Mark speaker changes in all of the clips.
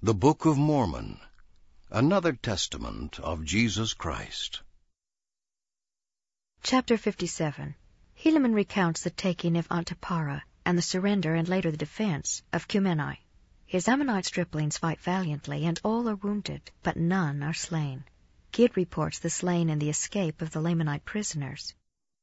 Speaker 1: The Book of Mormon, another testament of Jesus Christ.
Speaker 2: Chapter 57. Helaman recounts the taking of Antiparah and the surrender and later the defense of Cumeni. His Ammonite striplings fight valiantly, and all are wounded, but none are slain. Gid reports the slaying and the escape of the Lamanite prisoners.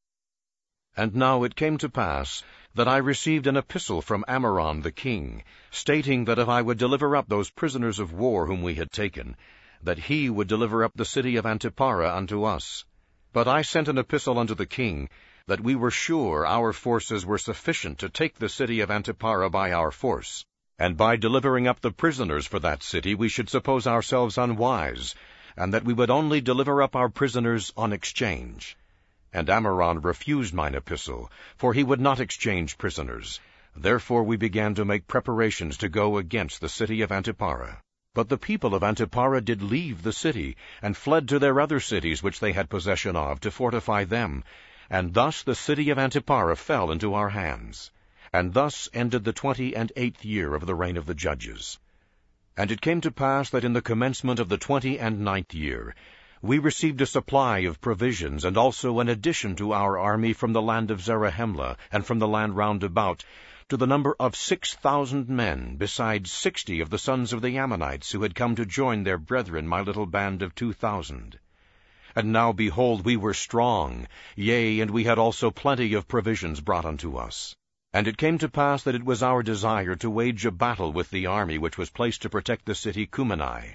Speaker 3: And now it came to pass that I received an epistle from Ammoron the king, stating that if I would deliver up those prisoners of war whom we had taken, that he would deliver up the city of Antiparah unto us. But I sent an epistle unto the king, that we were sure our forces were sufficient to take the city of Antiparah by our force, and by delivering up the prisoners for that city we should suppose ourselves unwise, and that we would only deliver up our prisoners on exchange. And Ammoron refused mine epistle, for he would not exchange prisoners. Therefore we began to make preparations to go against the city of Antiparah. But the people of Antiparah did leave the city, and fled to their other cities which they had possession of, to fortify them. And thus the city of Antiparah fell into our hands. And thus ended the 28th year of the reign of the judges. And it came to pass that in the commencement of the 29th year, we received a supply of provisions, and also an addition to our army from the land of Zarahemla, and from the land round about, to the number of 6,000 men, besides 60 of the sons of the Ammonites, who had come to join their brethren, my little band of 2,000. And now, behold, we were strong, yea, and we had also plenty of provisions brought unto us. And it came to pass that it was our desire to wage a battle with the army which was placed to protect the city Cumeni.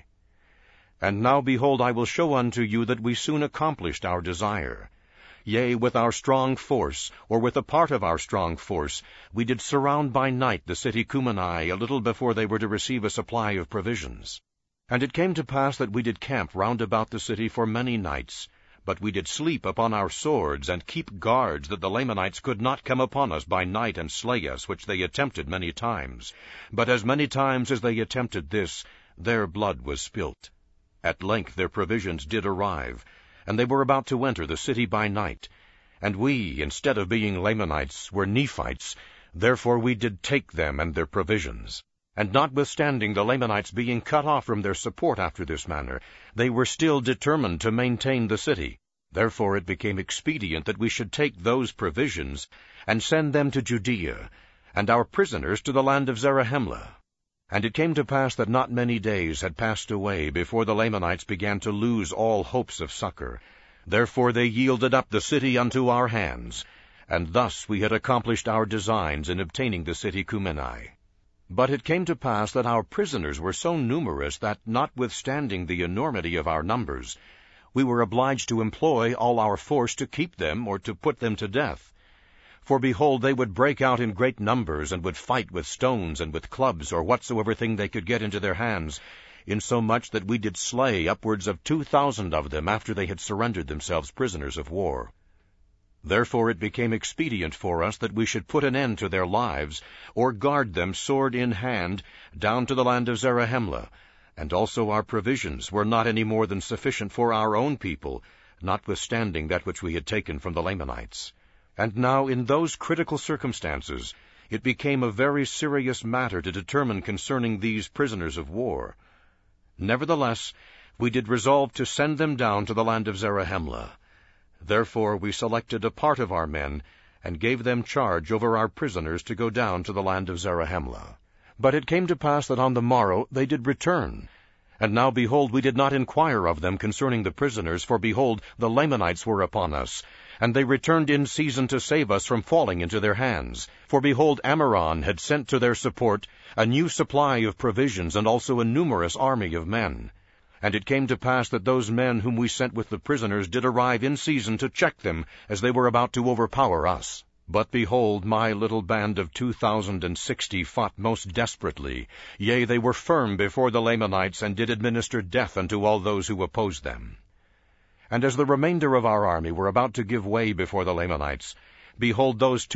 Speaker 3: And now, behold, I will show unto you that we soon accomplished our desire. Yea, with our strong force, or with a part of our strong force, we did surround by night the city Cumeni a little before they were to receive a supply of provisions. And it came to pass that we did camp round about the city for many nights, but we did sleep upon our swords, and keep guards, that the Lamanites could not come upon us by night and slay us, which they attempted many times. But as many times as they attempted this, their blood was spilt. At length their provisions did arrive, and they were about to enter the city by night. And we, instead of being Lamanites, were Nephites, therefore we did take them and their provisions. And notwithstanding the Lamanites being cut off from their support after this manner, they were still determined to maintain the city. Therefore it became expedient that we should take those provisions, and send them to Judea, and our prisoners to the land of Zarahemla. And it came to pass that not many days had passed away before the Lamanites began to lose all hopes of succor. Therefore they yielded up the city unto our hands, and thus we had accomplished our designs in obtaining the city Cumeni. But it came to pass that our prisoners were so numerous that, notwithstanding the enormity of our numbers, we were obliged to employ all our force to keep them or to put them to death. For behold, they would break out in great numbers, and would fight with stones and with clubs, or whatsoever thing they could get into their hands, insomuch that we did slay upwards of 2,000 of them after they had surrendered themselves prisoners of war. Therefore it became expedient for us that we should put an end to their lives, or guard them sword in hand, down to the land of Zarahemla, and also our provisions were not any more than sufficient for our own people, notwithstanding that which we had taken from the Lamanites. And now in those critical circumstances it became a very serious matter to determine concerning these prisoners of war. Nevertheless, we did resolve to send them down to the land of Zarahemla. Therefore we selected a part of our men, and gave them charge over our prisoners to go down to the land of Zarahemla. But it came to pass that on the morrow they did return. And now, behold, we did not inquire of them concerning the prisoners, for behold, the Lamanites were upon us, and they returned in season to save us from falling into their hands. For behold, Ammoron had sent to their support a new supply of provisions, and also a numerous army of men. And it came to pass that those men whom we sent with the prisoners did arrive in season to check them, as they were about to overpower us. But behold, my little band of 2,060 fought most desperately. Yea, they were firm before the Lamanites, and did administer death unto all those who opposed them. And as the remainder of our army were about to give way before the Lamanites, behold, those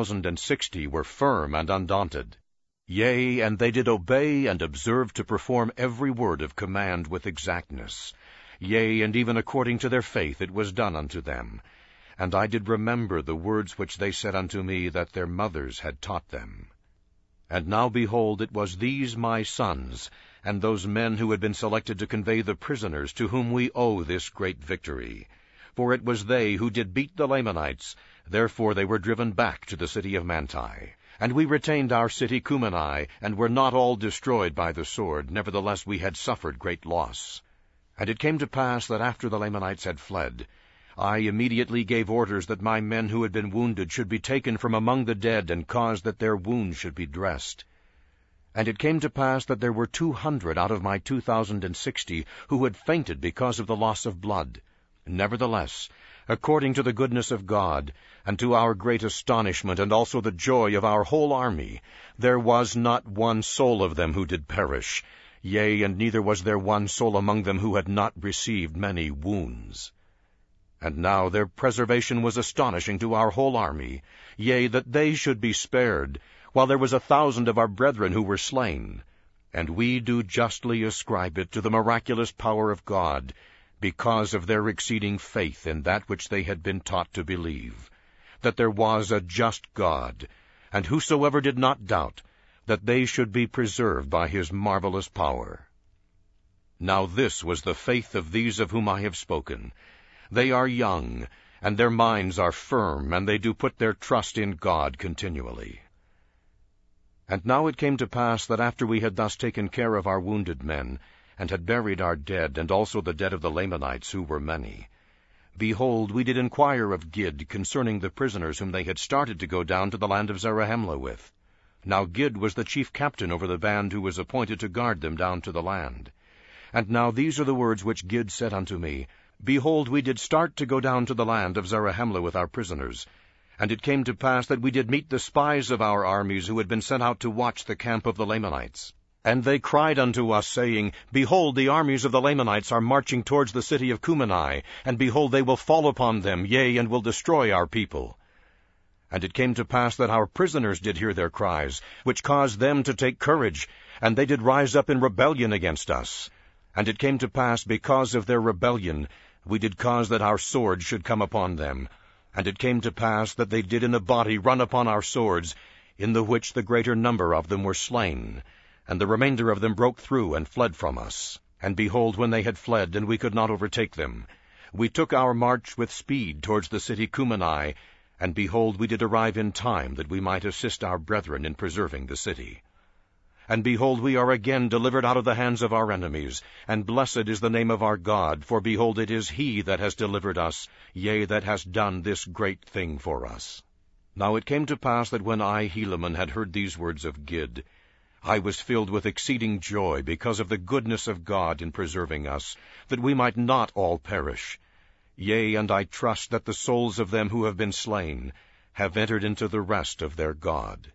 Speaker 3: 2,060 were firm and undaunted. Yea, and they did obey and observe to perform every word of command with exactness. Yea, and even according to their faith it was done unto them. And I did remember the words which they said unto me, that their mothers had taught them. And now, behold, it was these my sons, and those men who had been selected to convey the prisoners, to whom we owe this great victory. For it was they who did beat the Lamanites, therefore they were driven back to the city of Manti. And we retained our city Cumeni, and were not all destroyed by the sword, nevertheless we had suffered great loss. And it came to pass that after the Lamanites had fled, I immediately gave orders that my men who had been wounded should be taken from among the dead, and caused that their wounds should be dressed. And it came to pass that there were 200 out of my 2,060 who had fainted because of the loss of blood. Nevertheless, according to the goodness of God, and to our great astonishment, and also the joy of our whole army, there was not one soul of them who did perish, yea, and neither was there one soul among them who had not received many wounds. And now their preservation was astonishing to our whole army, yea, that they should be spared, while there was 1,000 of our brethren who were slain. And we do justly ascribe it to the miraculous power of God, because of their exceeding faith in that which they had been taught to believe, that there was a just God, and whosoever did not doubt, that they should be preserved by his marvelous power. Now this was the faith of these of whom I have spoken. They are young, and their minds are firm, and they do put their trust in God continually. And now it came to pass that after we had thus taken care of our wounded men, and had buried our dead, and also the dead of the Lamanites, who were many, behold, we did inquire of Gid concerning the prisoners whom they had started to go down to the land of Zarahemla with. Now Gid was the chief captain over the band who was appointed to guard them down to the land. And now these are the words which Gid said unto me, Behold, we did start to go down to the land of Zarahemla with our prisoners. And it came to pass that we did meet the spies of our armies who had been sent out to watch the camp of the Lamanites. And they cried unto us, saying, Behold, the armies of the Lamanites are marching towards the city of Cumeni, and behold, they will fall upon them, yea, and will destroy our people. And it came to pass that our prisoners did hear their cries, which caused them to take courage, and they did rise up in rebellion against us. And it came to pass, because of their rebellion, we did cause that our swords should come upon them. And it came to pass that they did in a body run upon our swords, in the which the greater number of them were slain. And the remainder of them broke through and fled from us. And behold, when they had fled, and we could not overtake them, we took our march with speed towards the city Cumeni, and behold, we did arrive in time that we might assist our brethren in preserving the city. And behold, we are again delivered out of the hands of our enemies, and blessed is the name of our God, for behold, it is he that has delivered us, yea, that has done this great thing for us. Now it came to pass that when I, Helaman, had heard these words of Gid, I was filled with exceeding joy because of the goodness of God in preserving us, that we might not all perish. Yea, and I trust that the souls of them who have been slain have entered into the rest of their God.